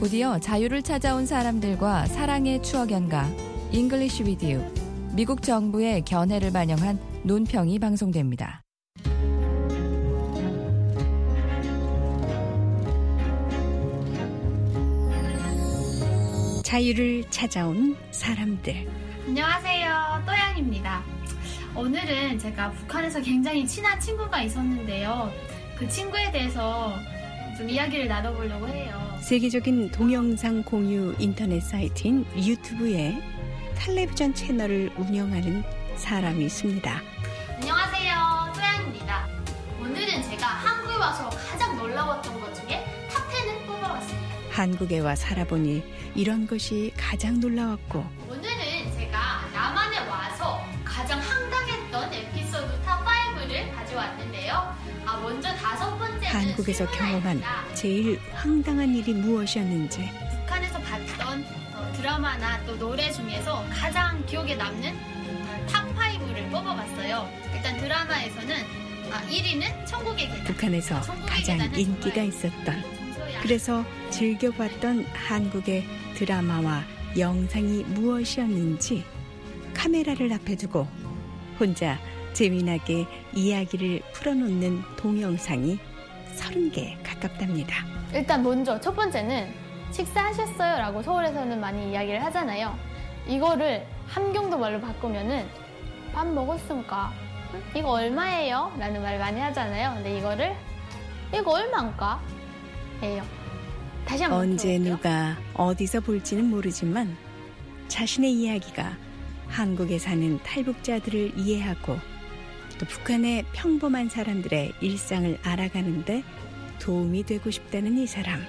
곧이어 자유를 찾아온 사람들과 사랑의 추억 연가 English with You, 미국 정부의 견해를 반영한 논평이 방송됩니다. 자유를 찾아온 사람들. 안녕하세요, 또양입니다. 오늘은 제가 북한에서 굉장히 친한 친구가 있었는데요. 그 친구에 대해서 좀 이야기를 나눠보려고 해요. 세계적인 동영상 공유 인터넷 사이트인 유튜브에 텔레비전 채널을 운영하는 사람이 있습니다. 안녕하세요, 또양입니다. 오늘은 제가 한국에 와서 가장 놀라웠던 것 중에 탑10을 뽑아봤습니다. 한국에 와 살아보니 이런 것이 가장 놀라웠고, 오늘은 제가 남한에 와서 가장 황당했던 에피소드 탑5를 가져왔는데요. 먼저 5번째는 한국에서 경험한 제일 황당한 일이 무엇이었는지, 북한에서 봤던 드라마나 또 노래 중에서 가장 기억에 남는 탑5를 뽑아봤어요. 일단 드라마에서는 1위는 천국의 계단. 북한에서 가장 인기가 있었던, 그래서 즐겨봤던 한국의 드라마와 영상이 무엇이었는지 카메라를 앞에 두고 혼자 재미나게 이야기를 풀어놓는 동영상이 30개 가깝답니다. 일단 먼저 첫 번째는 식사하셨어요? 라고 서울에서는 많이 이야기를 하잖아요. 이거를 함경도 말로 바꾸면은 밥 먹었습니까? 이거 얼마예요? 라는 말 많이 하잖아요. 근데 이거 얼마인가? 예요. 다시 한번 언제 들어볼게요. 누가 어디서 볼지는 모르지만 자신의 이야기가 한국에 사는 탈북자들을 이해하고 또 북한의 평범한 사람들의 일상을 알아가는데 도움이 되고 싶다는 이 사람.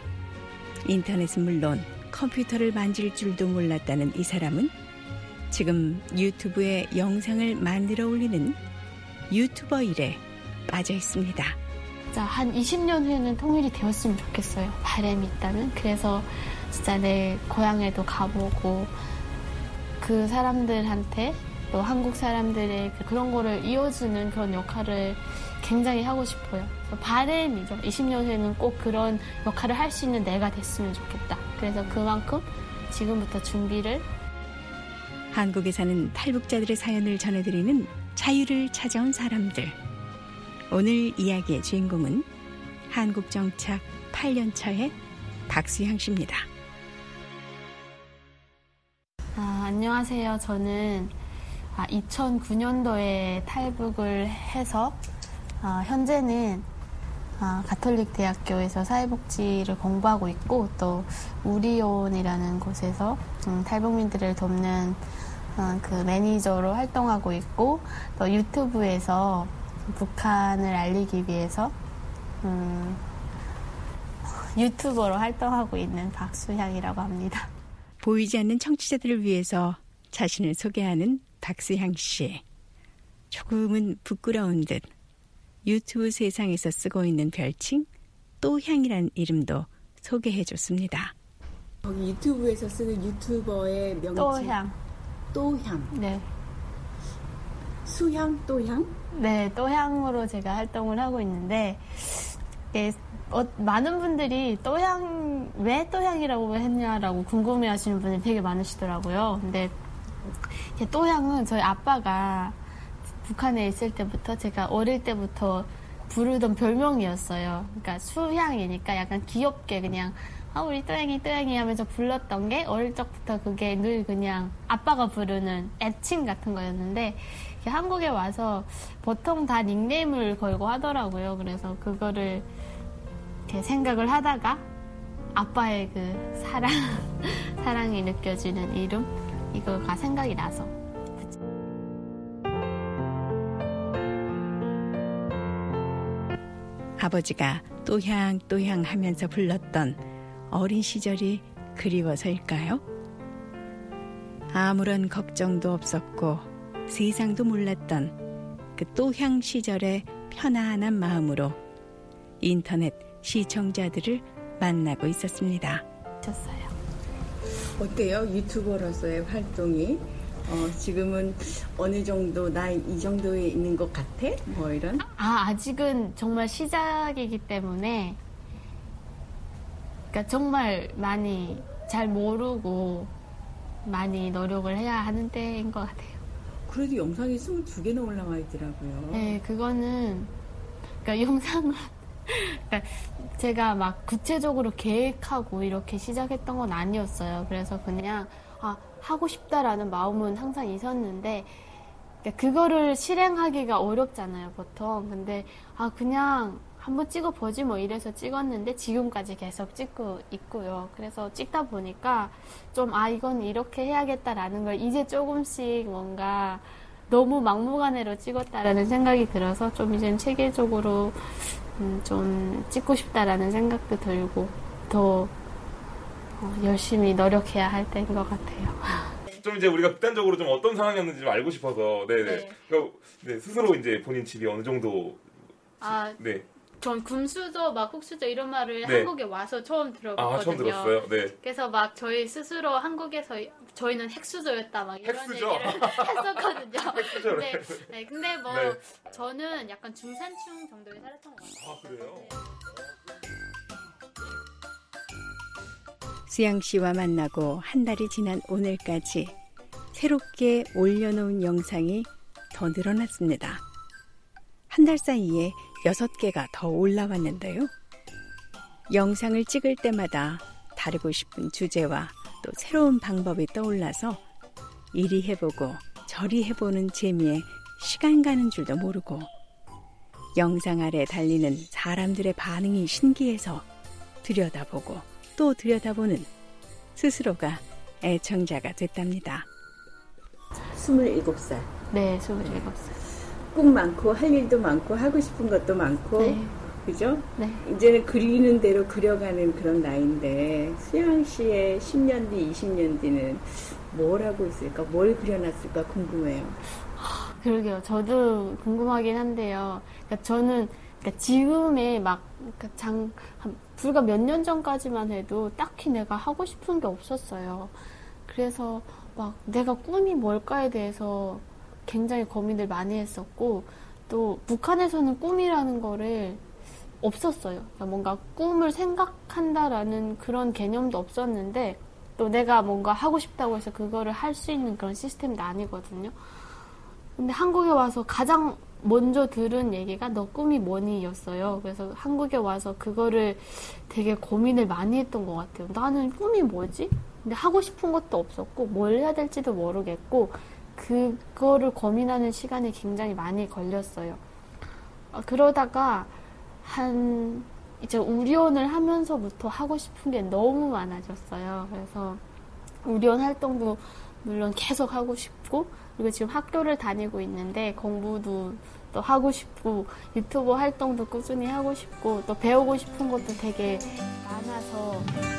인터넷은 물론 컴퓨터를 만질 줄도 몰랐다는 이 사람은 지금 유튜브에 영상을 만들어 올리는 유튜버 일에 빠져 있습니다. 한 20년 후에는 통일이 되었으면 좋겠어요. 바람이 있다면. 그래서 진짜 내 고향에도 가보고 그 사람들한테 또 한국 사람들의 그런 거를 이어주는 그런 역할을 굉장히 하고 싶어요. 바람이죠. 20년 후에는 꼭 그런 역할을 할 수 있는 내가 됐으면 좋겠다. 그래서 그만큼 지금부터 준비를. 한국에 사는 탈북자들의 사연을 전해드리는 자유를 찾아온 사람들. 오늘 이야기의 주인공은 한국 정착 8년 차의 박수향 씨입니다. 안녕하세요. 저는 2009년도에 탈북을 해서 현재는 가톨릭 대학교에서 사회복지를 공부하고 있고 또 우리온이라는 곳에서 탈북민들을 돕는 그 매니저로 활동하고 있고 또 유튜브에서 북한을 알리기 위해서 유튜버로 활동하고 있는 박수향이라고 합니다. 보이지 않는 청취자들을 위해서 자신을 소개하는 박수향 씨. 조금은 부끄러운 듯 유튜브 세상에서 쓰고 있는 별칭 또향이라는 이름도 소개해줬습니다. 거기 유튜브에서 쓰는 유튜버의 명칭 또향. 또향. 네. 수향 또향? 네, 또향으로 제가 활동을 하고 있는데 많은 분들이 왜 또향이라고 했냐라고 궁금해하시는 분들이 되게 많으시더라고요. 근데 또향은 저희 아빠가 북한에 있을 때부터 제가 어릴 때부터 부르던 별명이었어요. 그러니까 수향이니까 약간 귀엽게 그냥 우리 또양이 하면서 불렀던 게 어릴 적부터 그게 늘 그냥 아빠가 부르는 애칭 같은 거였는데 한국에 와서 보통 다 닉네임을 걸고 하더라고요. 그래서 그거를 이렇게 생각을 하다가 아빠의 그 사랑이 느껴지는 이름 이거가 생각이 나서. 아버지가 또향 하면서 불렀던 어린 시절이 그리워서일까요? 아무런 걱정도 없었고 세상도 몰랐던 그 또향 시절의 편안한 마음으로 인터넷 시청자들을 만나고 있었습니다. 어때요? 유튜버로서의 활동이 지금은 어느 정도 나이 이 정도에 있는 것 같아? 뭐 이런? 아직은 정말 시작이기 때문에 그러니까 정말 많이 잘 모르고 많이 노력을 해야 하는 때인 것 같아요. 그래도 영상이 22개나 올라와 있더라고요. 네, 그거는 그러니까 영상은 그러니까 제가 막 구체적으로 계획하고 이렇게 시작했던 건 아니었어요. 그래서 그냥 하고 싶다라는 마음은 항상 있었는데 그러니까 그거를 실행하기가 어렵잖아요, 보통. 근데 그냥 한번 찍어보지 뭐 이래서 찍었는데 지금까지 계속 찍고 있고요. 그래서 찍다 보니까 좀 이건 이렇게 해야겠다라는 걸 이제 조금씩 뭔가 너무 막무가내로 찍었다라는 생각이 들어서 좀 이제는 체계적으로 좀 찍고 싶다라는 생각도 들고 더 열심히 노력해야 할 때인 것 같아요. 좀 이제 우리가 극단적으로 좀 어떤 상황이었는지 좀 알고 싶어서 네네. 그러니까 스스로 이제 본인 집이 어느 정도 네. 전 금수저 막 흙수저 이런 말을 네. 한국에 와서 처음 들어봤거든요. 처음 들었어요. 네. 그래서 막 저희 스스로 한국에서 저희는 핵수저였다 막 이런 핵수저? 얘기를 했었거든요. 핵수저래. 근데 뭐 네. 저는 약간 중산층 정도에 살았던 것 같아요. 그래요? 수양 씨와 만나고 한 달이 지난 오늘까지 새롭게 올려놓은 영상이 더 늘어났습니다. 한 달 사이에 6개가 더 올라왔는데요. 영상을 찍을 때마다 다루고 싶은 주제와 또 새로운 방법이 떠올라서 이리 해보고 저리 해보는 재미에 시간 가는 줄도 모르고 영상 아래 달리는 사람들의 반응이 신기해서 들여다보고 또 들여다보는 스스로가 애청자가 됐답니다. 27살. 네, 27살. 꿈 많고 할 일도 많고 하고 싶은 것도 많고 네. 그죠? 네. 이제는 그리는 대로 그려가는 그런 나이인데 수양 씨의 10년 뒤, 20년 뒤는 뭘 하고 있을까? 뭘 그려놨을까 궁금해요. 그러게요. 저도 궁금하긴 한데요. 그러니까 저는 지금의 불과 몇 년 전까지만 해도 딱히 내가 하고 싶은 게 없었어요. 그래서 막 내가 꿈이 뭘까에 대해서 굉장히 고민을 많이 했었고 또 북한에서는 꿈이라는 거를 없었어요. 그러니까 뭔가 꿈을 생각한다라는 그런 개념도 없었는데 또 내가 뭔가 하고 싶다고 해서 그거를 할 수 있는 그런 시스템도 아니거든요. 근데 한국에 와서 가장 먼저 들은 얘기가 너 꿈이 뭐니? 였어요. 그래서 한국에 와서 그거를 되게 고민을 많이 했던 것 같아요. 나는 꿈이 뭐지? 근데 하고 싶은 것도 없었고 뭘 해야 될지도 모르겠고 그거를 고민하는 시간이 굉장히 많이 걸렸어요. 그러다가 이제 우리원을 하면서부터 하고 싶은 게 너무 많아졌어요. 그래서 우리원 활동도 물론 계속 하고 싶고 그리고 지금 학교를 다니고 있는데 공부도 또 하고 싶고 유튜브 활동도 꾸준히 하고 싶고 또 배우고 싶은 것도 되게 많아서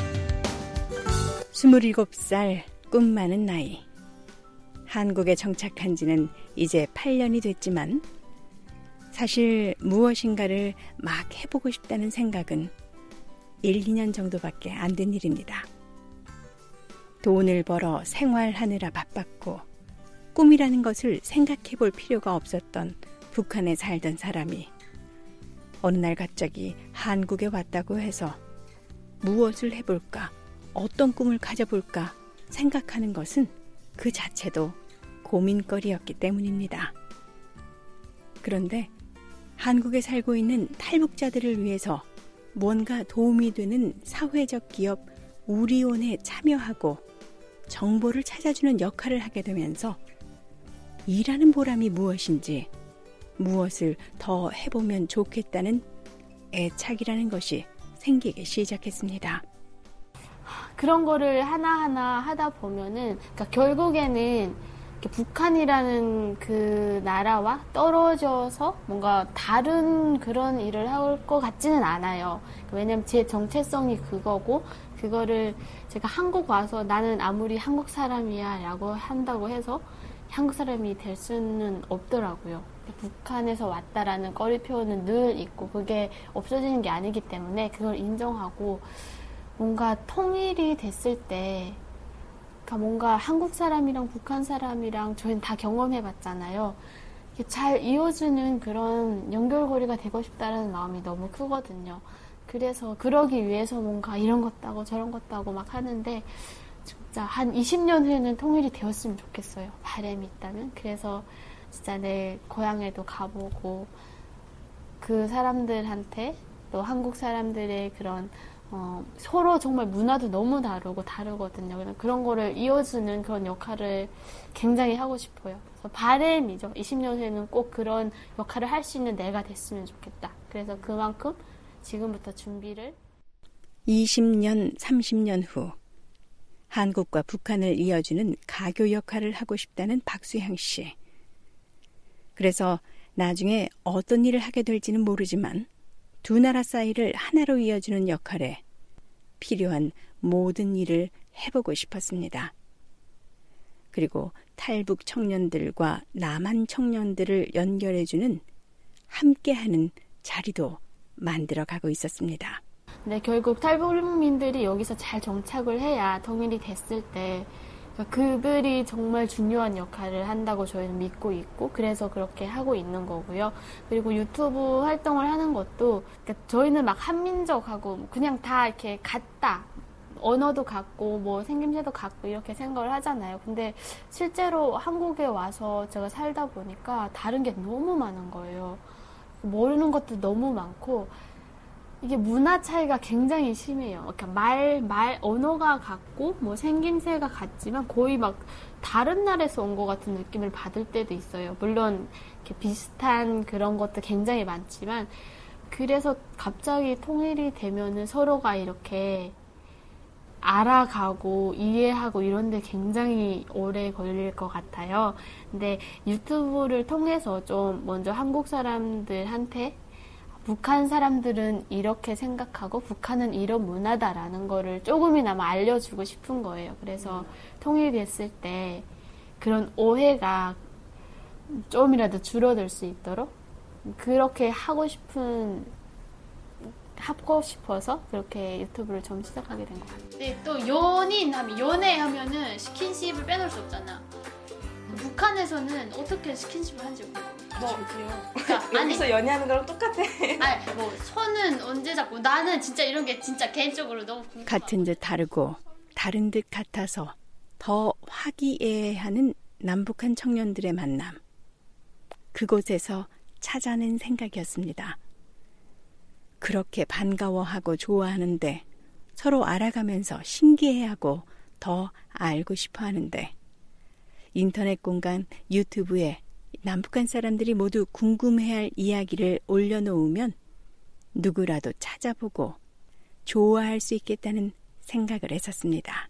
27살 꿈 많은 나이. 한국에 정착한 지는 이제 8년이 됐지만 사실 무엇인가를 막 해보고 싶다는 생각은 1, 2년 정도밖에 안 된 일입니다. 돈을 벌어 생활하느라 바빴고 꿈이라는 것을 생각해 볼 필요가 없었던 북한에 살던 사람이 어느 날 갑자기 한국에 왔다고 해서 무엇을 해볼까, 어떤 꿈을 가져볼까 생각하는 것은 그 자체도 고민거리였기 때문입니다. 그런데 한국에 살고 있는 탈북자들을 위해서 뭔가 도움이 되는 사회적 기업 우리원에 참여하고 정보를 찾아주는 역할을 하게 되면서 일하는 보람이 무엇인지, 무엇을 더 해보면 좋겠다는 애착이라는 것이 생기기 시작했습니다. 그런 거를 하나하나 하다 보면은, 그러니까 결국에는 북한이라는 그 나라와 떨어져서 뭔가 다른 그런 일을 할 것 같지는 않아요. 왜냐면 제 정체성이 그거고, 그거를 제가 한국 와서 나는 아무리 한국 사람이야 라고 한다고 해서 한국 사람이 될 수는 없더라고요. 북한에서 왔다라는 꺼리표는 늘 있고 그게 없어지는 게 아니기 때문에 그걸 인정하고 뭔가 통일이 됐을 때 그러니까 뭔가 한국 사람이랑 북한 사람이랑 저희는 다 경험해봤잖아요. 잘 이어주는 그런 연결고리가 되고 싶다는 마음이 너무 크거든요. 그래서 그러기 위해서 뭔가 이런 것도 하고 저런 것도 하고 막 하는데 진짜 한 20년 후에는 통일이 되었으면 좋겠어요. 바람이 있다면. 그래서 진짜 내 고향에도 가보고 그 사람들한테 또 한국 사람들의 그런 서로 정말 문화도 너무 다르거든요. 그런 거를 이어주는 그런 역할을 굉장히 하고 싶어요. 그래서 바람이죠. 20년 후에는 꼭 그런 역할을 할 수 있는 내가 됐으면 좋겠다. 그래서 그만큼 지금부터 준비를 20년, 30년 후 한국과 북한을 이어주는 가교 역할을 하고 싶다는 박수향 씨. 그래서 나중에 어떤 일을 하게 될지는 모르지만 두 나라 사이를 하나로 이어주는 역할에 필요한 모든 일을 해보고 싶었습니다. 그리고 탈북 청년들과 남한 청년들을 연결해주는 함께하는 자리도 만들어가고 있었습니다. 네, 결국 탈북민들이 여기서 잘 정착을 해야 통일이 됐을 때 그들이 정말 중요한 역할을 한다고 저희는 믿고 있고 그래서 그렇게 하고 있는 거고요. 그리고 유튜브 활동을 하는 것도 그러니까 저희는 막 한민족하고 그냥 다 이렇게 같다. 언어도 같고 뭐 생김새도 같고 이렇게 생각을 하잖아요. 근데 실제로 한국에 와서 제가 살다 보니까 다른 게 너무 많은 거예요. 모르는 것도 너무 많고 이게 문화 차이가 굉장히 심해요. 그러니까 언어가 같고, 뭐 생김새가 같지만 거의 막 다른 나라에서 온 것 같은 느낌을 받을 때도 있어요. 물론 이렇게 비슷한 그런 것도 굉장히 많지만, 그래서 갑자기 통일이 되면은 서로가 이렇게 알아가고 이해하고 이런 데 굉장히 오래 걸릴 것 같아요. 근데 유튜브를 통해서 좀 먼저 한국 사람들한테 북한 사람들은 이렇게 생각하고 북한은 이런 문화다라는 거를 조금이나마 알려주고 싶은 거예요. 그래서 통일됐을 때 그런 오해가 좀이라도 줄어들 수 있도록 그렇게 하고 싶어서 그렇게 유튜브를 처음 시작하게 된 것 같아요. 근데 또 연애하면은 스킨십을 빼놓을 수 없잖아. 북한에서는 어떻게 스킨십을 하는지 모르겠어요. 저도요. 그러니까, 여기서 연애하는 거랑 똑같아. 아니, 뭐 손은 언제 잡고 나는 진짜 이런 게 진짜 개인적으로 너무 궁금하고. 같은 듯 다르고 다른 듯 같아서 더 화기애애하는 남북한 청년들의 만남. 그곳에서 찾아낸 생각이었습니다. 그렇게 반가워하고 좋아하는데 서로 알아가면서 신기해하고 더 알고 싶어하는데 인터넷 공간 유튜브에 남북한 사람들이 모두 궁금해할 이야기를 올려놓으면 누구라도 찾아보고 좋아할 수 있겠다는 생각을 했었습니다.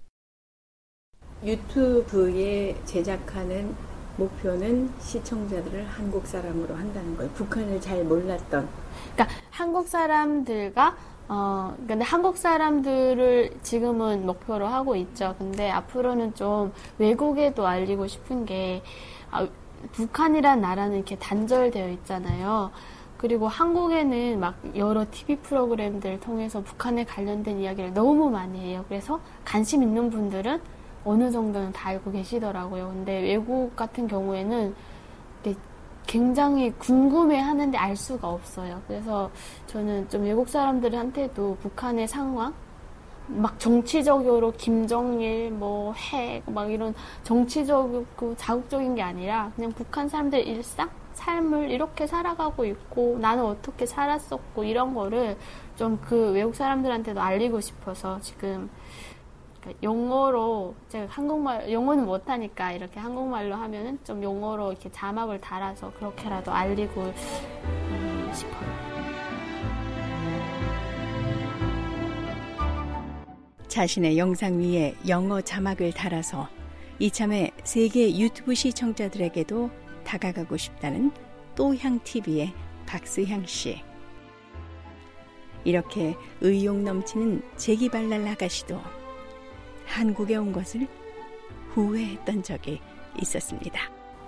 유튜브에 제작하는 목표는 시청자들을 한국 사람으로 한다는 거예요. 북한을 잘 몰랐던. 그러니까 한국 사람들과 근데 한국 사람들을 지금은 목표로 하고 있죠. 근데 앞으로는 좀 외국에도 알리고 싶은 게 북한이란 나라는 이렇게 단절되어 있잖아요. 그리고 한국에는 막 여러 TV 프로그램들 통해서 북한에 관련된 이야기를 너무 많이 해요. 그래서 관심 있는 분들은 어느 정도는 다 알고 계시더라고요. 근데 외국 같은 경우에는 굉장히 궁금해하는데 알 수가 없어요. 그래서 저는 좀 외국 사람들한테도 북한의 상황, 막 정치적으로 김정일, 뭐 핵, 막 이런 정치적이고 자국적인 게 아니라 그냥 북한 사람들의 일상, 삶을 이렇게 살아가고 있고 나는 어떻게 살았었고 이런 거를 좀 그 외국 사람들한테도 알리고 싶어서 지금 영어로 제가 영어는 못하니까 이렇게 한국말로 하면은 좀 영어로 이렇게 자막을 달아서 그렇게라도 알리고 싶어요. 자신의 영상 위에 영어 자막을 달아서 이참에 세계 유튜브 시청자들에게도 다가가고 싶다는 또향TV의 박수향 씨. 이렇게 의욕 넘치는 재기발랄 아가씨도 한국에 온 것을 후회했던 적이 있었습니다.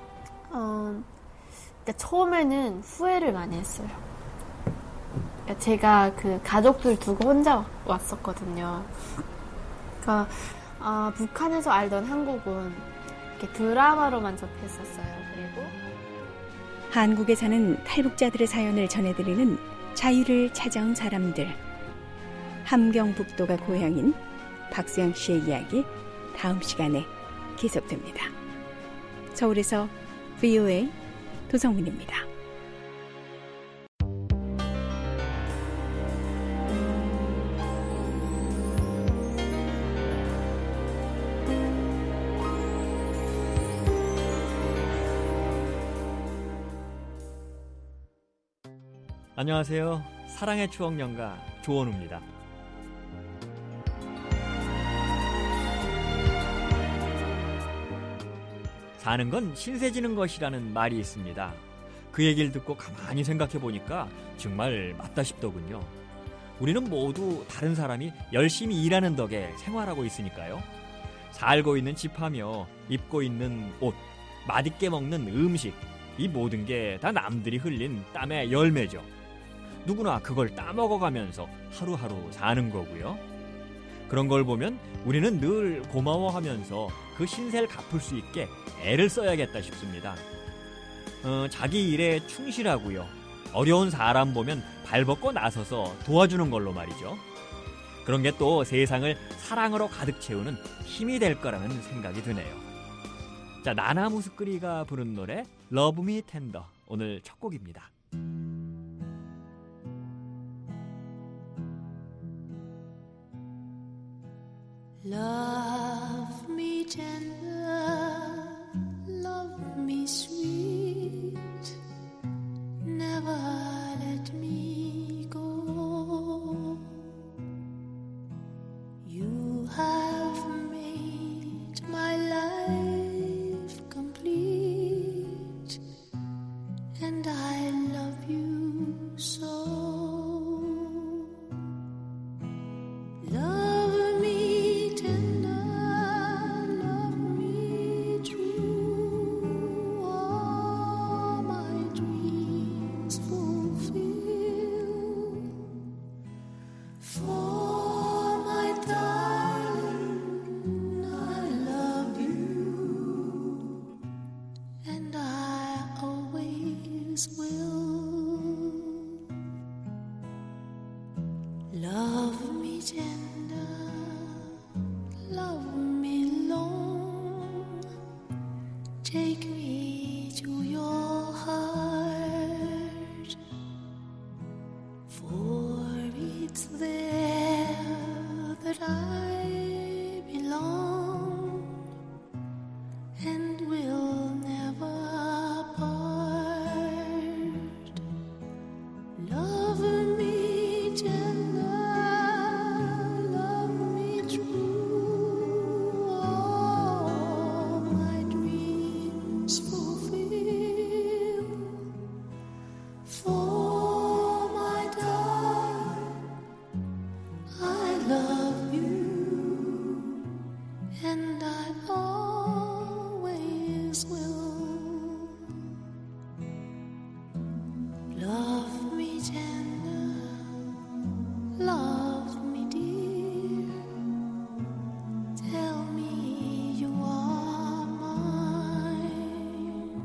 그러니까 처음에는 후회를 많이 했어요. 그러니까 제가 그 가족들 두고 혼자 왔었거든요. 그러니까 북한에서 알던 한국은 이렇게 드라마로만 접했었어요. 그리고 한국에 사는 탈북자들의 사연을 전해드리는 자유를 찾아온 사람들. 함경북도가 고향인 박수영 씨의 이야기 다음 시간에 계속됩니다. 서울에서 VOA 도성문입니다. 안녕하세요. 사랑의 추억 연가 조원우입니다. 사는 건 신세 지는 것이라는 말이 있습니다. 그 얘기를 듣고 가만히 생각해 보니까 정말 맞다 싶더군요. 우리는 모두 다른 사람이 열심히 일하는 덕에 생활하고 있으니까요. 살고 있는 집하며 입고 있는 옷, 맛있게 먹는 음식, 이 모든 게 다 남들이 흘린 땀의 열매죠. 누구나 그걸 따먹어가면서 하루하루 사는 거고요. 그런 걸 보면 우리는 늘 고마워하면서 그 신세를 갚을 수 있게 애를 써야겠다 싶습니다. 자기 일에 충실하고요. 어려운 사람 보면 발벗고 나서서 도와주는 걸로 말이죠. 그런 게 또 세상을 사랑으로 가득 채우는 힘이 될 거라는 생각이 드네요. 자, 나나 무스크리가 부른 노래 Love Me Tender, 오늘 첫 곡입니다. Love me tender, love me sweet, never let me go. You have made my life complete, and I love you so. Love me tender, love me true, all my dreams fulfill. For my darling, I love you, and I always will. Love me tender, love me long, take me to your heart, for it's there that I belong and will never part. Love me tender, love me true, all my dreams fulfill. For my darling, I love you, and I always will. Love me tender, love me dear, tell me you are mine.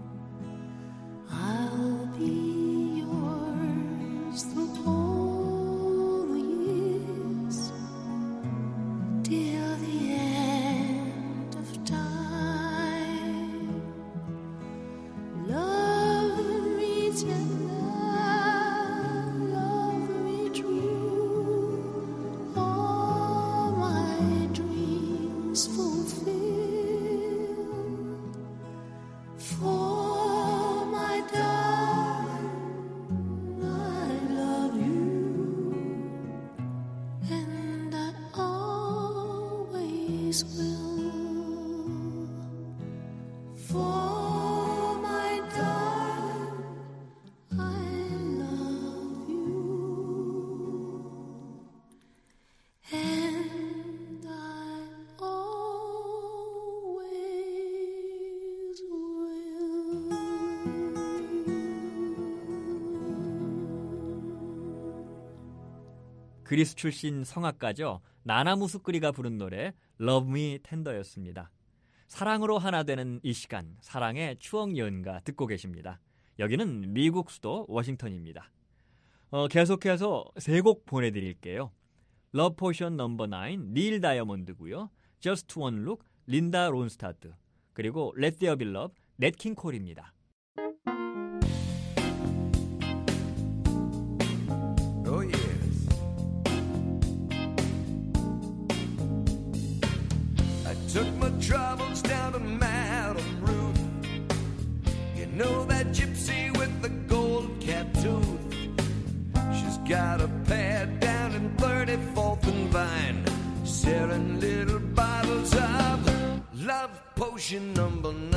I'll be yours through all the years, till the end of time. Love me tender, love me true, all my dreams fulfill. For my darling, I love you, and I always will. For my darling, I love you, and I always will. 그리스 출신 성악가죠. 나나 무스크리가 부른 노래 Love Me Tender였습니다. 사랑으로 하나 되는 이 시간, 사랑의 추억 연가 듣고 계십니다. 여기는 미국 수도 워싱턴입니다. 계속해서 세 곡 보내드릴게요. 러브 포션 넘버 9 닐 다이아몬드고요. Just One Look 린다 론스타드 그리고 Let There Be Love 넷 킹 콜입니다. Oh yes. I took my troubles down to Madame Ruth. You know that gypsy with the gold cap tooth. She's got a pad down in 34th and Vine, selling little bottles of love potion number 9.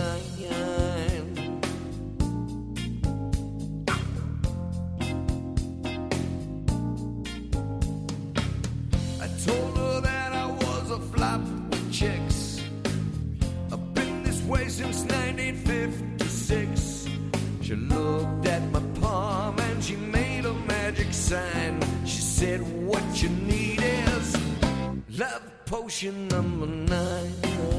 I told her that I was a flop with chicks. I've been this way since 1956. She looked at my palm and she made a magic sign. She said, what you need is love potion number 9.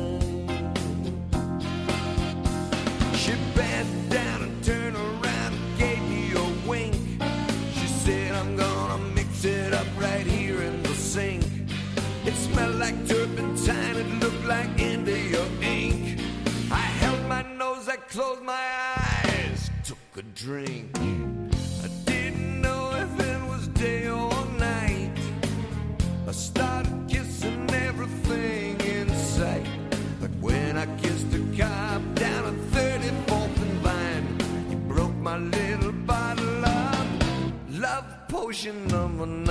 She bent down and turned around and gave me a wink. She said, I'm gonna mix it up right here in the sink. It smelled like turpentine, it looked like India ink. I held my nose, I closed my eyes, took a drink. I didn't know if it was day or night. I started kissing everything in sight. But when I kissed a cop down at 34th and Vine, he broke my little bottle of love potion number 9.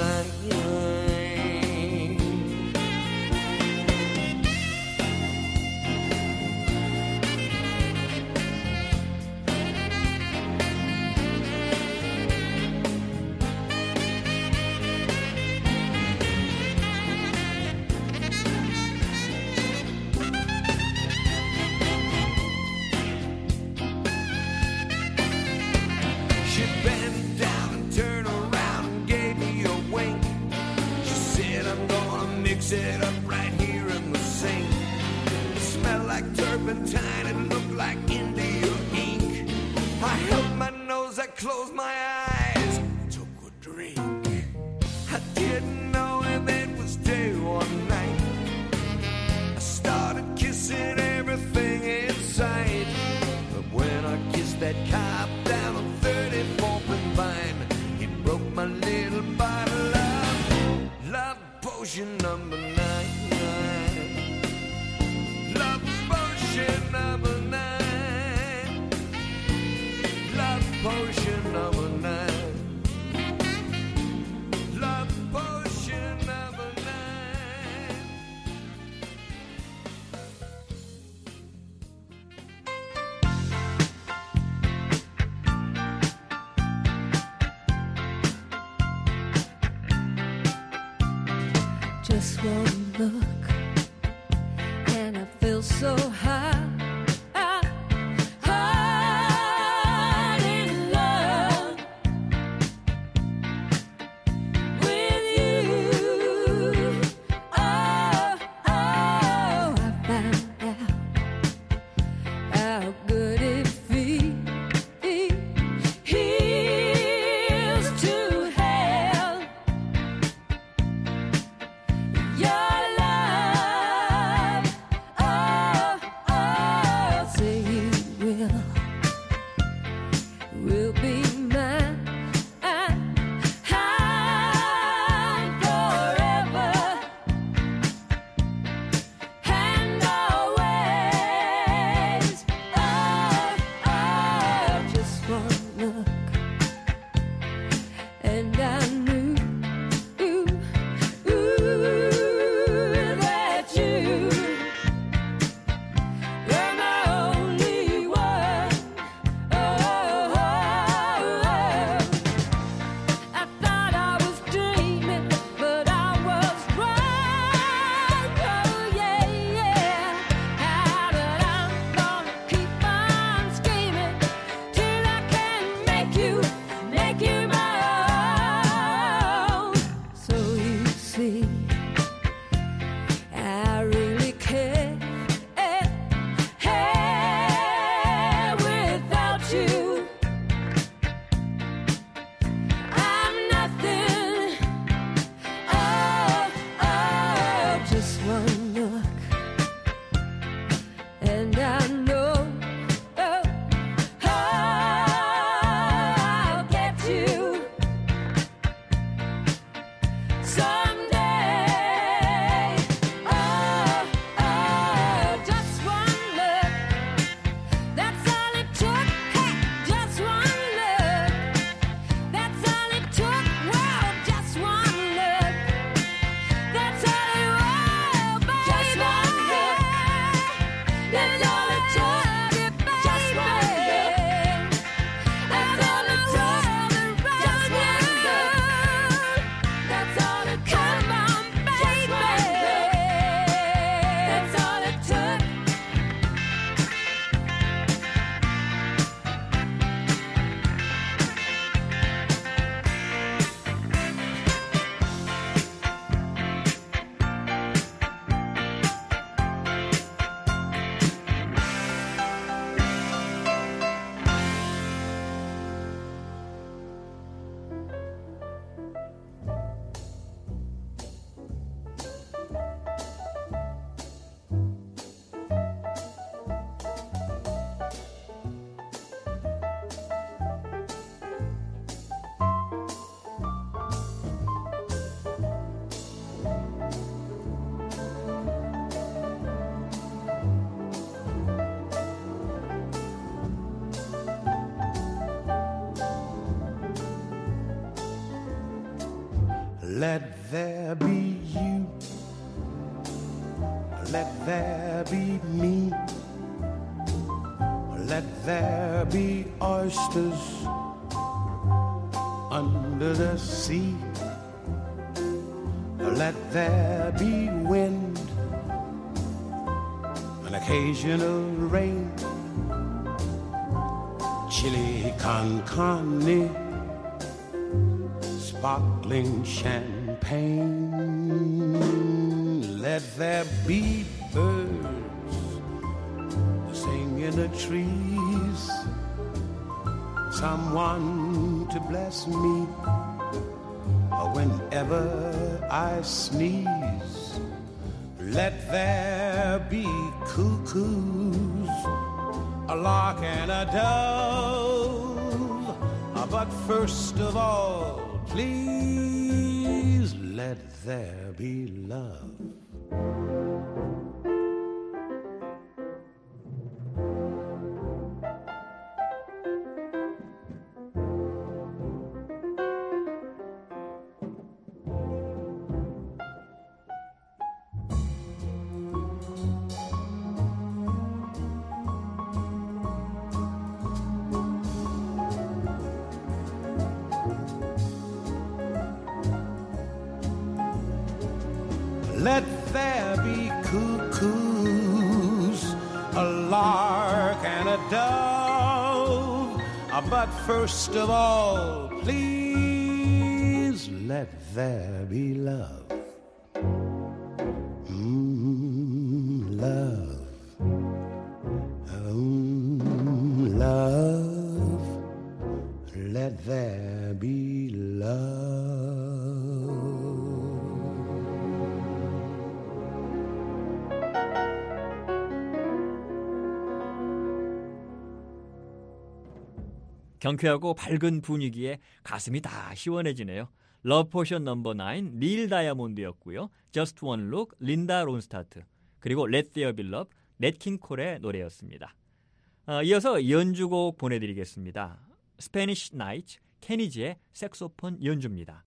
She bent down and turned around and gave me a wink. She said, I'm gonna mix it up right here in the sink. It smelled like turpentine, it looked like India ink. I held my nose, I closed my eyes, took a drink. I didn't know if it was day or night. I started kissing everything in sight. But when I kissed that cop down on 34th and Vine, he broke my little bottle of love potion number 9. Love potion number 9. Love potion number 9. Love potion number 9. Just one look, and I feel so high. High in love with you. Oh, I found out how good it feels to have your love. Oh, Let there be you. Let there be me. Let there be oysters under the sea. Let there be wind, an occasional rain, chili con carne, sparkling champagne. Let there be birds to sing in the trees, someone to bless me whenever I sneeze. Let there be cuckoos, a lark and a dove. But first of all, please let there be love. Let there be cuckoos, a lark and a dove. But first of all, please let there be love. Love. Love. Let there be love. 경쾌하고 밝은 분위기에 가슴이 다 시원해지네요. 러브 포션 넘버 9 닐 다이아몬드였고요. Just One Look 린다 론스타트 그리고 Let There Be Love 넷 킹 콜의 노래였습니다. 이어서 연주곡 보내드리겠습니다. 스페니쉬 나이츠 케니지의 색소폰 연주입니다.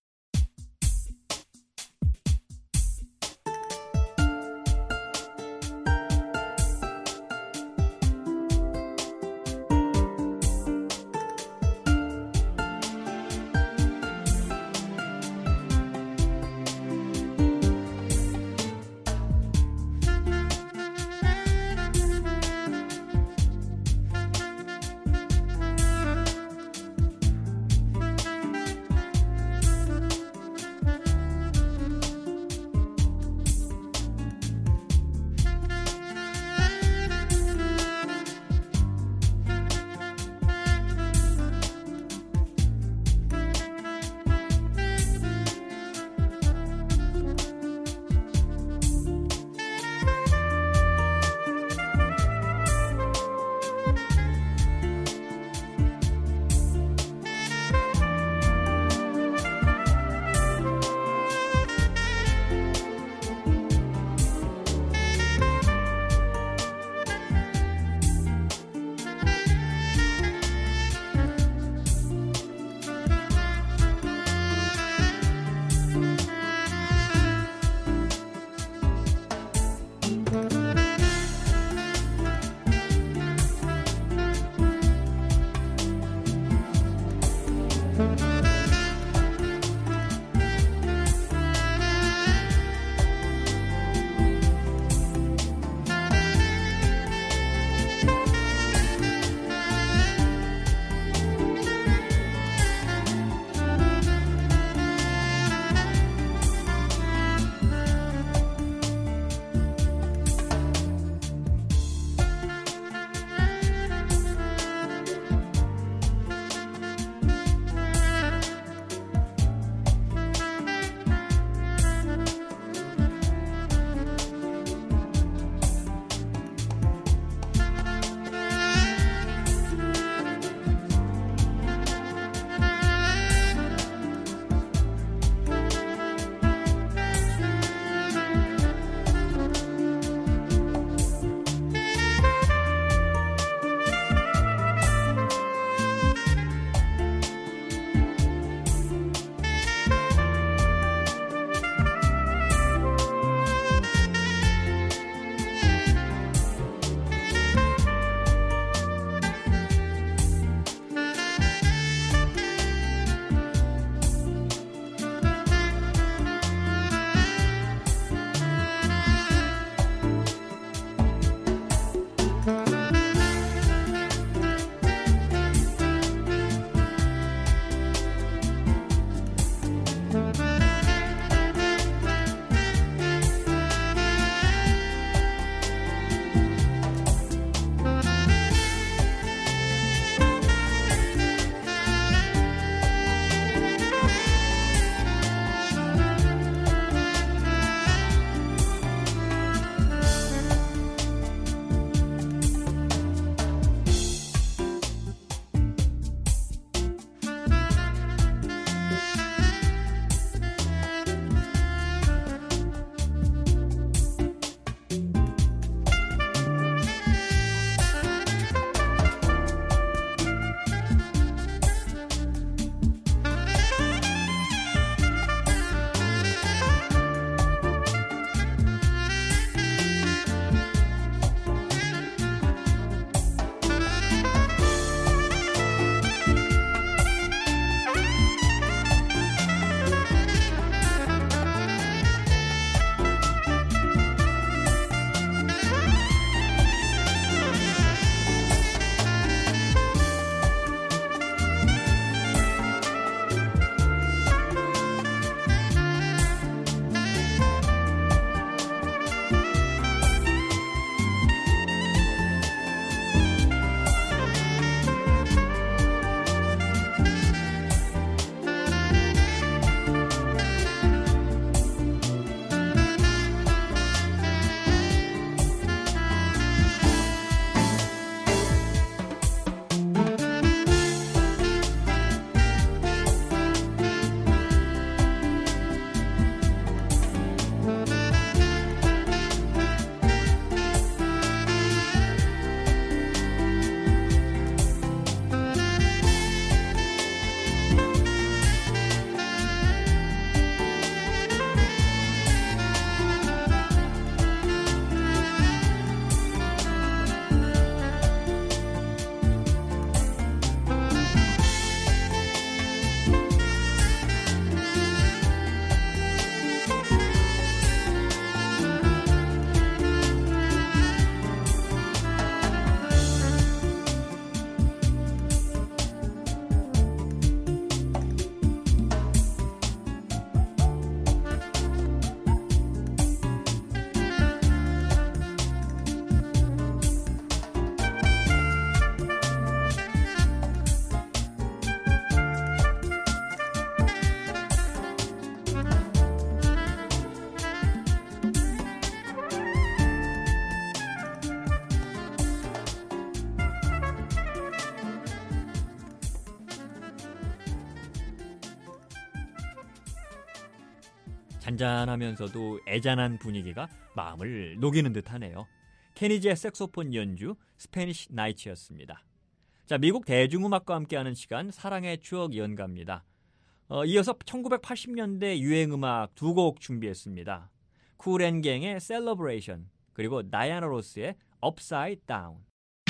잔잔하면서도 애잔한 분위기가 마음을 녹이는 듯하네요. 케니지의 색소폰 연주 스페니쉬 나이츠였습니다. 자, 미국 대중음악과 함께하는 시간 사랑의 추억 연가입니다. 이어서 1980년대 유행음악 두 곡 준비했습니다. 쿨앤갱의 셀러브레이션 그리고 다이아나 로스의 업사이드 다운.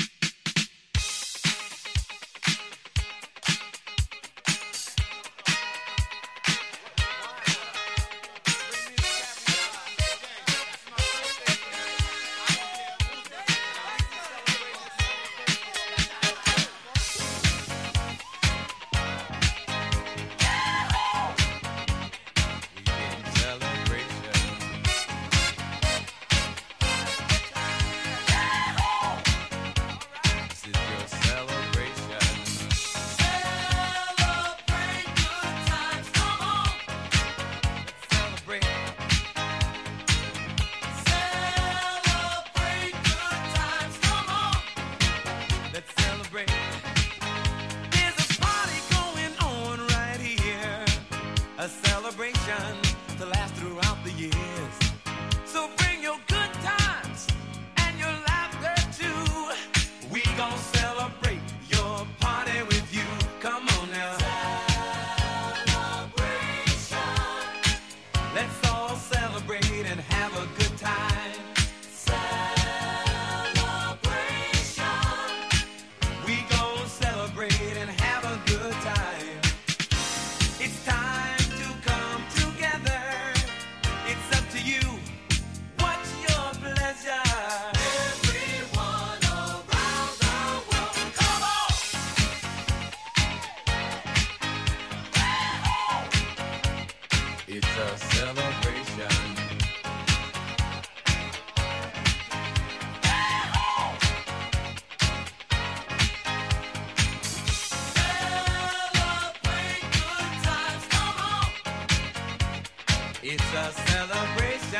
It's a celebration.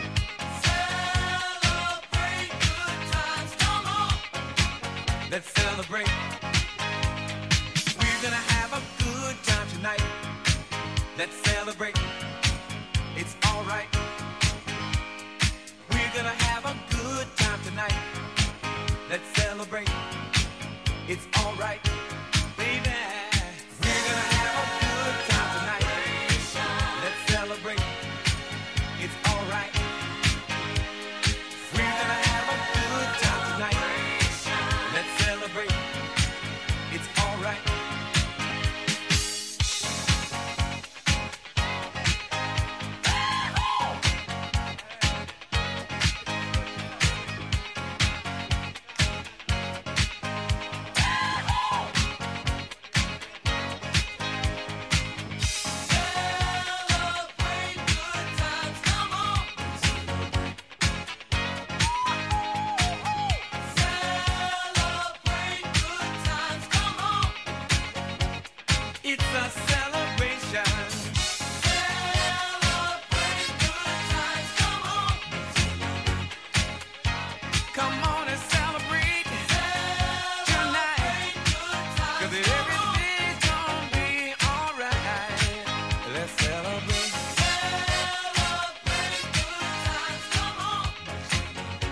Celebrate good times, come on. Let's celebrate. We're gonna have a good time tonight. Let's celebrate. It's alright. We're gonna have a good time tonight. Let's celebrate. It's alright, baby. We're gonna have a good time tonight. Let's celebrate. It's alright. We're gonna have a good time tonight. Let's celebrate. It's alright. It's a celebration. Celebrate good times, come on. Come on and celebrate tonight. 'Cause everything's gonna be alright. Let's celebrate. Celebrate good times, come on.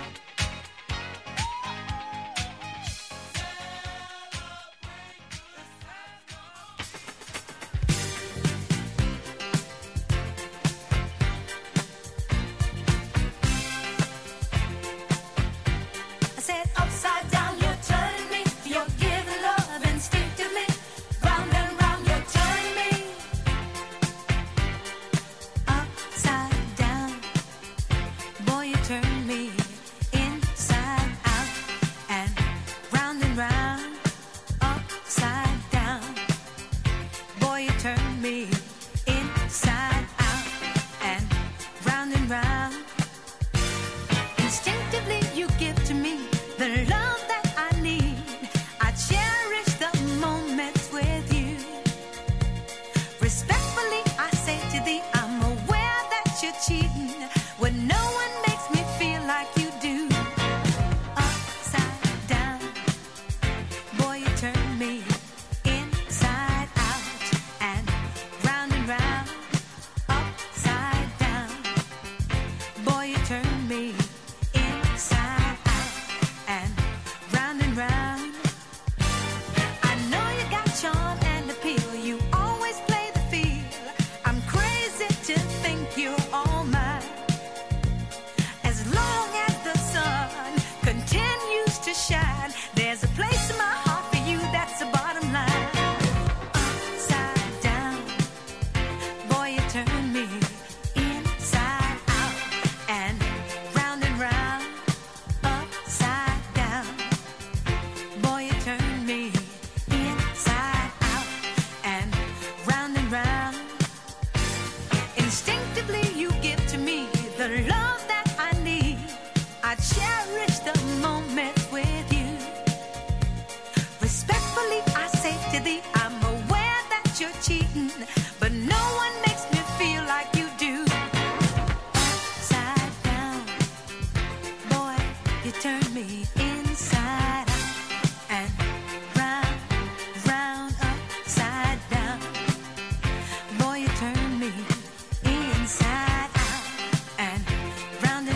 I cherish the moment with you. Respectfully, I say to thee, I'm aware that you're cheating, but no one makes me feel like you do. Upside down, boy, you turn me inside out and round, round, upside down. Boy, you turn me inside out and round,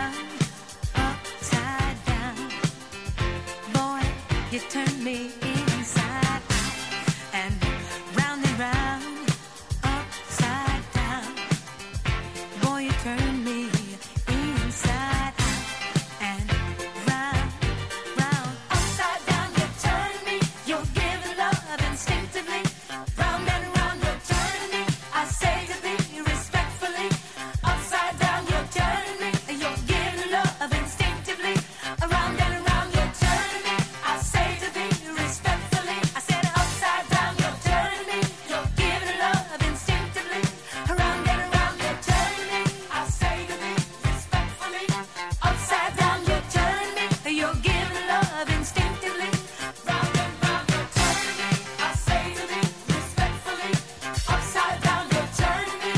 upside down. Boy, you turn me inside out and round, upside down. Boy, you turn me inside out and round, upside down. You turn me, you're giving love instinctively. Round and round, you're turning me. I say to thee respectfully, upside down, you're turning me. You're giving love instinctively. Around and around, you're turning me. I say to thee respectfully, I said upside down, you're turning me. You're giving love instinctively. Around and around, you're turning me. I say to thee respectfully, upside down, you're turning me. You're giving love instinctively. Round and round, you're turning me. I say to thee respectfully, upside down, you're turning me.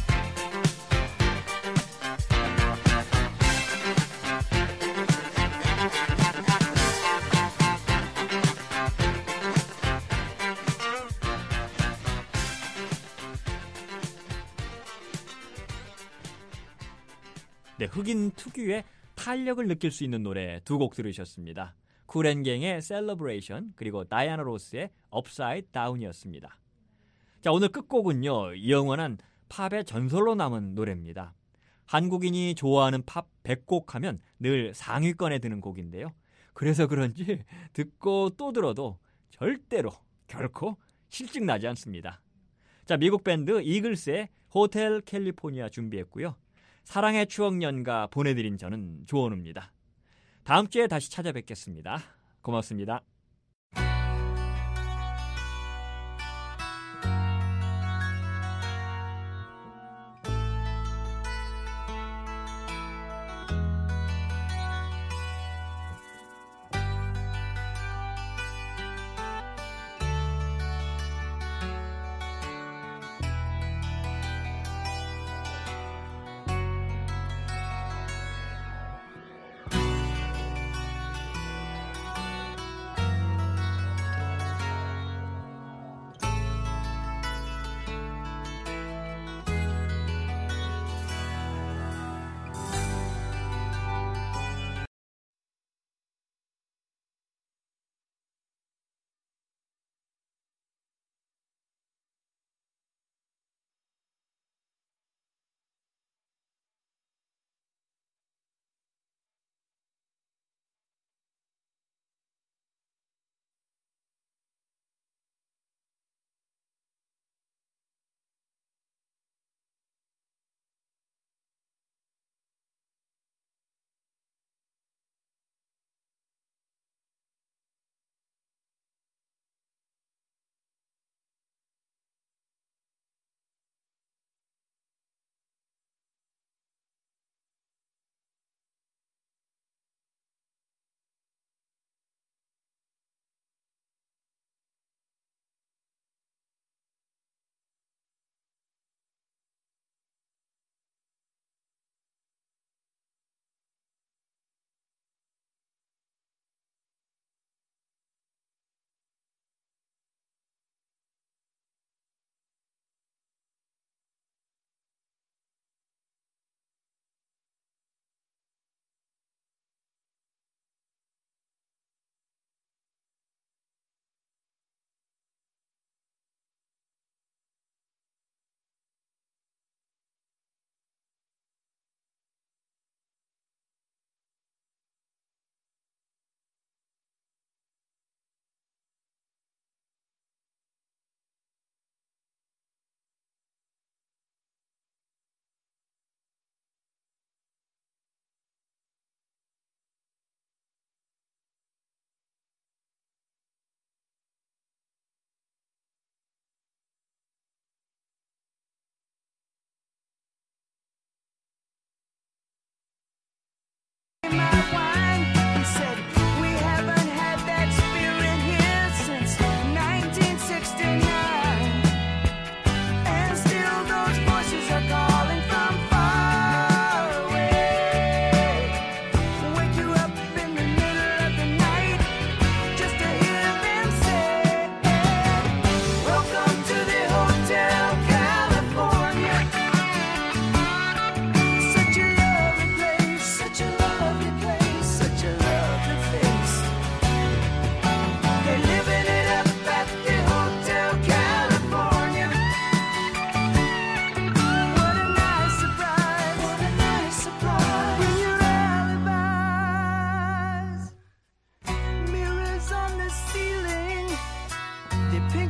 네, 흑인 특유의 탄력을 느낄 수 있는 노래 두 곡 들으셨습니다. 쿨앤갱의 셀러브레이션 그리고 다이아나 로스의 업사이드 다운이었습니다. 자, 오늘 끝곡은요, 영원한 팝의 전설로 남은 노래입니다. 한국인이 좋아하는 팝 100곡 하면 늘 상위권에 드는 곡인데요. 그래서 그런지 듣고 또 들어도 절대로 결코 실증나지 않습니다. 자, 미국 밴드 이글스의 호텔 캘리포니아 준비했고요. 사랑의 추억 연가 보내드린 저는 조원우입니다. 다음 주에 다시 찾아뵙겠습니다. 고맙습니다.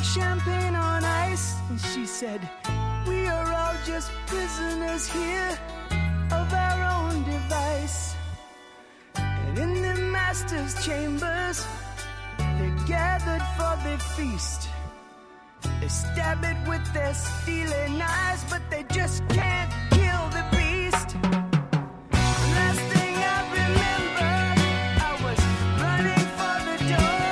champagne on ice. And she said, we are all just prisoners here of our own device. And in the master's chambers, they're gathered for the feast. They stab it with their steely knives, but they just can't kill the beast. Last thing I remember, I was running for the door.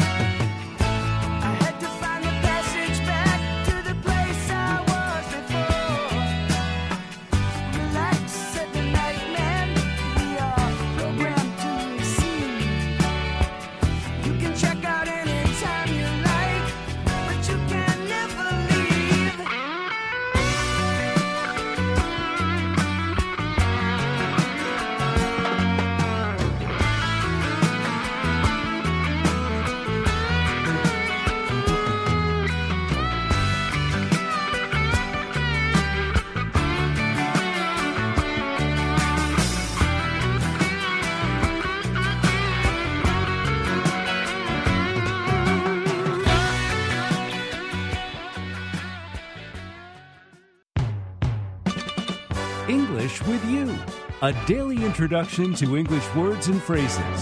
I had to find the passage back to the place I was before. Relax, said the night man, we are programmed to receive. You can check out anytime you like, but you can never leave. English with You, a daily introduction to English words and phrases.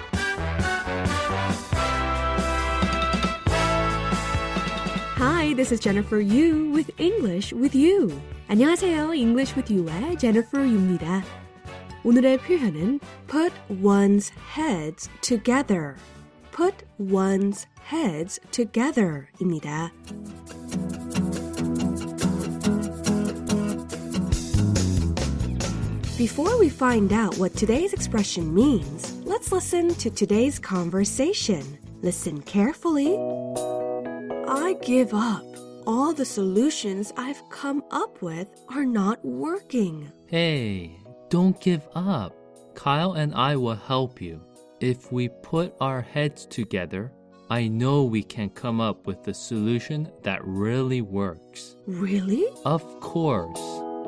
Hi, this is Jennifer Yu with English with You. 안녕하세요. English with You의 Jennifer Yu입니다. 오늘의 표현은 put one's heads together. put one's heads together입니다. Before we find out what today's expression means, let's listen to today's conversation. Listen carefully. I give up. All the solutions I've come up with are not working. Hey, don't give up. Kyle and I will help you. If we put our heads together, I know we can come up with a solution that really works. Really? Of course.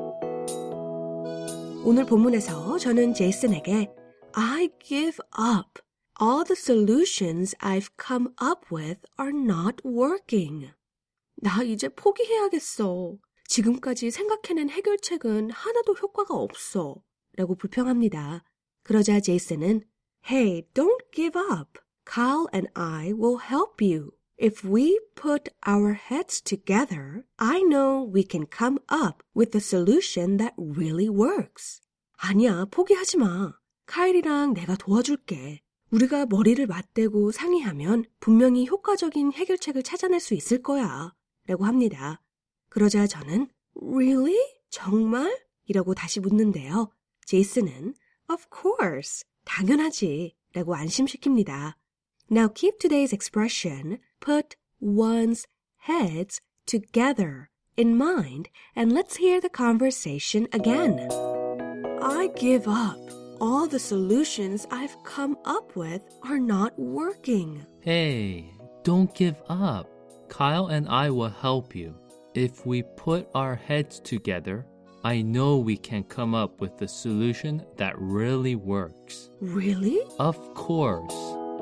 오늘 본문에서 저는 제이슨에게 I give up. All the solutions I've come up with are not working. 나 이제 포기해야겠어. 지금까지 생각해낸 해결책은 하나도 효과가 없어. 라고 불평합니다. 그러자 제이슨은 Hey, don't give up. Kyle and I will help you. If we put our heads together, I know we can come up with a solution that really works. 아니야, 포기하지 마. 카일이랑 내가 도와줄게. 우리가 머리를 맞대고 상의하면 분명히 효과적인 해결책을 찾아낼 수 있을 거야. 라고 합니다. 그러자 저는 Really? 정말? 이라고 다시 묻는데요. 제이슨은 Of course. 당연하지. 라고 안심시킵니다. Now keep today's expression, put one's heads together in mind, and let's hear the conversation again. I give up. All the solutions I've come up with are not working. Hey, don't give up. Kyle and I will help you. If we put our heads together, I know we can come up with a solution that really works. Really? Of course.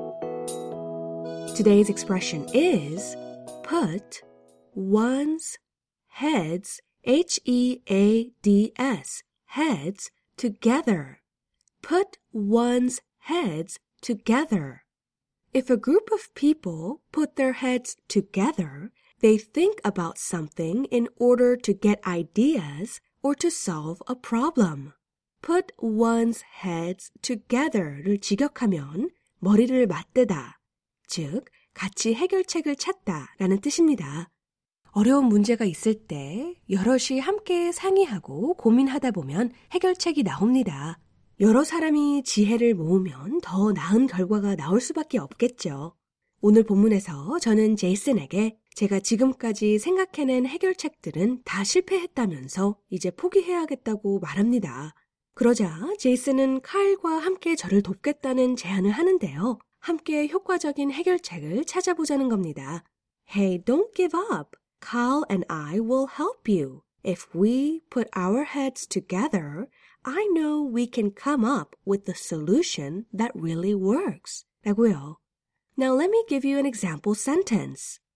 Today's expression is put one's heads, H-E-A-D-S, heads together. Put one's heads together. If a group of people put their heads together, they think about something in order to get ideas or to solve a problem. Put one's heads together를 직역하면 머리를 맞대다, 즉 같이 해결책을 찾다라는 뜻입니다. 어려운 문제가 있을 때 여럿이 함께 상의하고 고민하다 보면 해결책이 나옵니다. 여러 사람이 지혜를 모으면 더 나은 결과가 나올 수밖에 없겠죠. 오늘 본문에서 저는 제이슨에게 제가 지금까지 생각해낸 해결책들은 다 실패했다면서 이제 포기해야겠다고 말합니다. 그러자 제이슨은 카일과 함께 저를 돕겠다는 제안을 하는데요. 함께 효과적인 해결책을 찾아보자는 겁니다. Hey, don't give up. Kyle and I will help you. If we put our heads together, I know we can come up with a solution that really works. 라고요. Now let me give you an example sentence.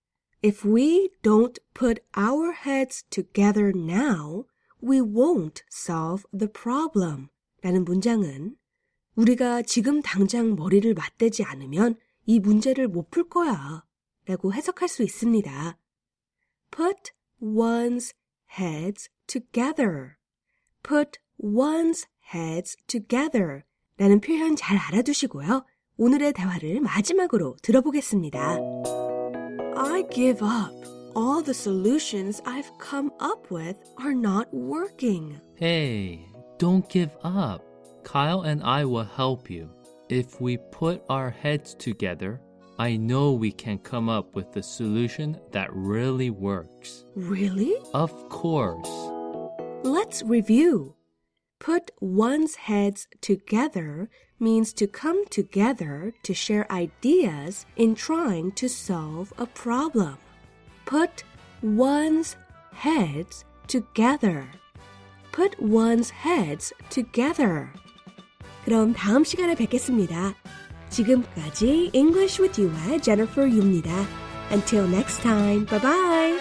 If we don't put our heads together now, we won't solve the problem. 라는 문장은 우리가 지금 당장 머리를 맞대지 않으면 이 문제를 못 풀 거야 라고 해석할 수 있습니다. Put one's heads together. Put one's heads together 라는 표현 잘 알아두시고요. 오늘의 대화를 마지막으로 들어보겠습니다. I give up. All the solutions I've come up with are not working. Hey, don't give up. Kyle and I will help you. If we put our heads together, I know we can come up with a solution that really works. Really? Of course. Let's review. Put one's heads together means to come together to share ideas in trying to solve a problem. Put one's heads together. Put one's heads together. 그럼 다음 시간에 뵙겠습니다. 지금까지 English with You의 Jennifer Yu입니다. Until next time, bye bye.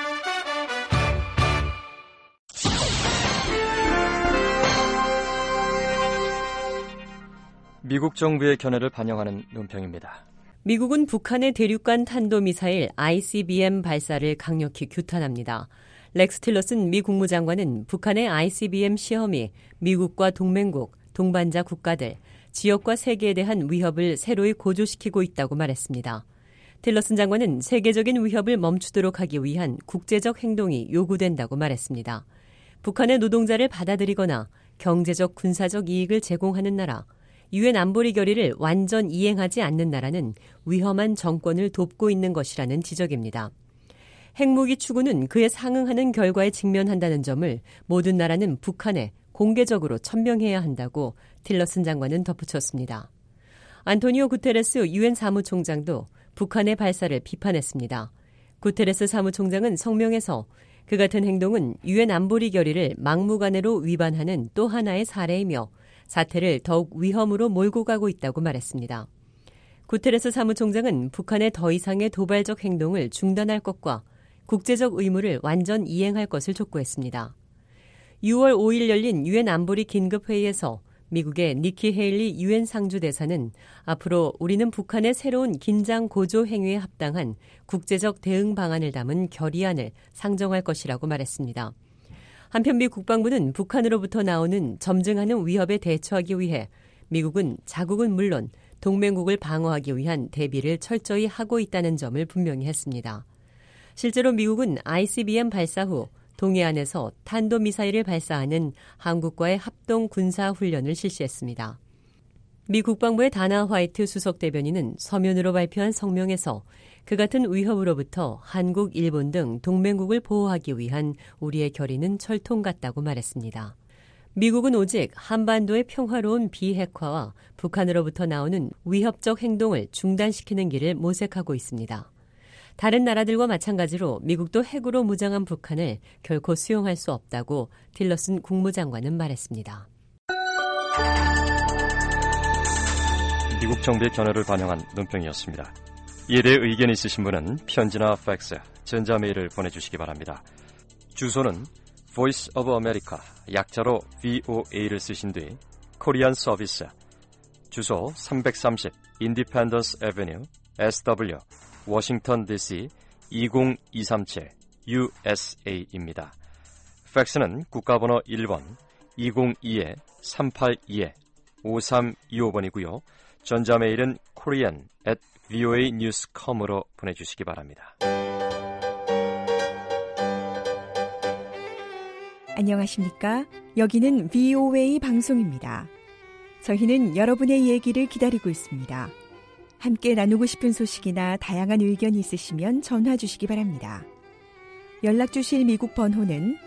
미국 정부의 견해를 반영하는 논평입니다. 미국은 북한의 대륙간 탄도미사일 ICBM 발사를 강력히 규탄합니다. 렉스 틸러슨 미 국무장관은 북한의 ICBM 시험이 미국과 동맹국, 동반자 국가들, 지역과 세계에 대한 위협을 새로이 고조시키고 있다고 말했습니다. 틸러슨 장관은 세계적인 위협을 멈추도록 하기 위한 국제적 행동이 요구된다고 말했습니다. 북한의 노동자를 받아들이거나 경제적, 군사적 이익을 제공하는 나라, 유엔 안보리 결의를 완전 이행하지 않는 나라는 위험한 정권을 돕고 있는 것이라는 지적입니다. 핵무기 추구는 그에 상응하는 결과에 직면한다는 점을 모든 나라는 북한에 공개적으로 천명해야 한다고 틸러슨 장관은 덧붙였습니다. 안토니오 구테레스 유엔 사무총장도 북한의 발사를 비판했습니다. 구테레스 사무총장은 성명에서 그 같은 행동은 유엔 안보리 결의를 막무가내로 위반하는 또 하나의 사례이며 사태를 더욱 위험으로 몰고 가고 있다고 말했습니다. 구테레스 사무총장은 북한의 더 이상의 도발적 행동을 중단할 것과 국제적 의무를 완전 이행할 것을 촉구했습니다. 6월 5일 열린 유엔 안보리 긴급회의에서 미국의 니키 헤일리 유엔 상주대사는 앞으로 우리는 북한의 새로운 긴장 고조 행위에 합당한 국제적 대응 방안을 담은 결의안을 상정할 것이라고 말했습니다. 한편 미 국방부는 북한으로부터 나오는 점증하는 위협에 대처하기 위해 미국은 자국은 물론 동맹국을 방어하기 위한 대비를 철저히 하고 있다는 점을 분명히 했습니다. 실제로 미국은 ICBM 발사 후 동해안에서 탄도미사일을 발사하는 한국과의 합동 군사훈련을 실시했습니다. 미 국방부의 다나 화이트 수석대변인은 서면으로 발표한 성명에서 그 같은 위협으로부터 한국, 일본 등 동맹국을 보호하기 위한 우리의 결의는 철통 같다고 말했습니다. 미국은 오직 한반도의 평화로운 비핵화와 북한으로부터 나오는 위협적 행동을 중단시키는 길을 모색하고 있습니다. 다른 나라들과 마찬가지로 미국도 핵으로 무장한 북한을 결코 수용할 수 없다고 틸러슨 국무장관은 말했습니다. 미국 정부의 견해를 반영한 논평이었습니다. 이에 대해 의견이 있으신 분은 편지나 팩스, 전자메일을 보내주시기 바랍니다. 주소는 Voice of America, 약자로 VOA를 쓰신 뒤 코리안 서비스, 주소 330 Independence Avenue, SW, 워싱턴 DC 20237 USA입니다. 팩스는 국가번호 1번 202-382-5325번이고요. 전자메일은 korean@voanews.com으로 보내주시기 바랍니다. 안녕하십니까? 여기는 VOA 방송입니다. 저희는 여러분의 얘기를 기다리고 있습니다. 함께 나누고 싶은 소식이나 다양한 의견이 있으시면 전화 주시기 바랍니다. 연락 주실 미국 번호는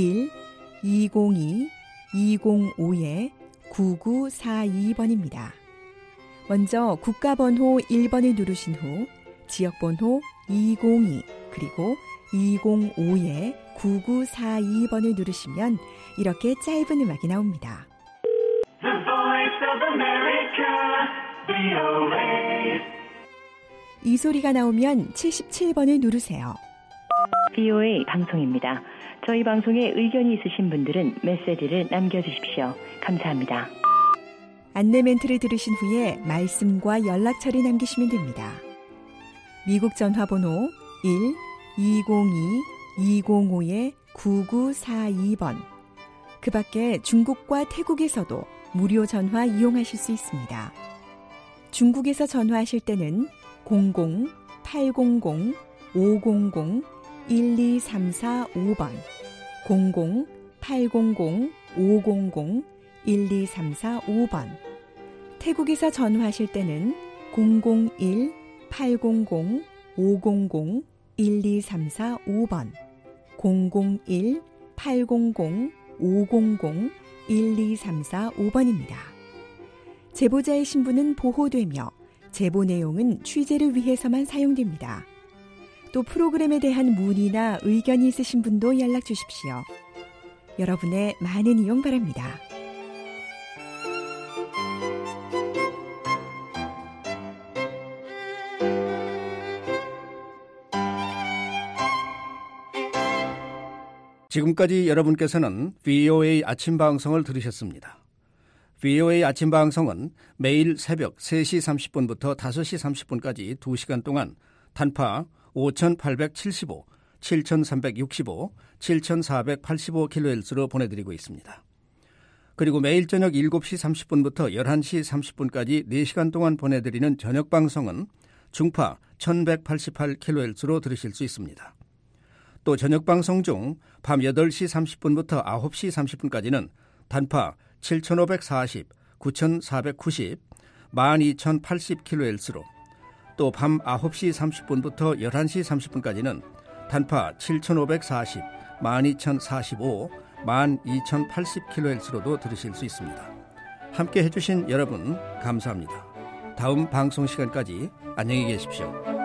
1-202-205-9942번입니다. 먼저 국가번호 1번을 누르신 후 지역번호 202 그리고 205-9942번을 누르시면 이렇게 짧은 음악이 나옵니다. 이 소리가 나오면 77번을 누르세요. VOA 방송입니다. 저희 방송에 의견이 있으신 분들은 메시지를 남겨주십시오. 감사합니다. 안내 멘트를 들으신 후에 말씀과 연락처를 남기시면 됩니다. 미국 전화번호 1-202-205-9942번. 그 밖에 중국과 태국에서도 무료 전화 이용하실 수 있습니다. 중국에서 전화하실 때는 00-800-500-12345번, 00-800-500-12345번. 태국에서 전화하실 때는 001-800-500-12345번, 001-800-500-12345번입니다. 제보자의 신분은 보호되며 제보 내용은 취재를 위해서만 사용됩니다. 또 프로그램에 대한 문의나 의견이 있으신 분도 연락 주십시오. 여러분의 많은 이용 바랍니다. 지금까지 여러분께서는 VOA 아침 방송을 들으셨습니다. VOA 아침 방송은 매일 새벽 3시 30분부터 5시 30분까지 2시간 동안 단파 5875, 7365, 7485kHz로 보내드리고 있습니다. 그리고 매일 저녁 7시 30분부터 11시 30분까지 4시간 동안 보내드리는 저녁 방송은 중파 1188kHz로 들으실 수 있습니다. 또 저녁 방송 중 밤 8시 30분부터 9시 30분까지는 단파 7540, 9490, 12080kHz로 또 밤 9시 30분부터 11시 30분까지는 단파 7540, 12045, 12080kHz로도 들으실 수 있습니다. 함께 해주신 여러분 감사합니다. 다음 방송 시간까지 안녕히 계십시오.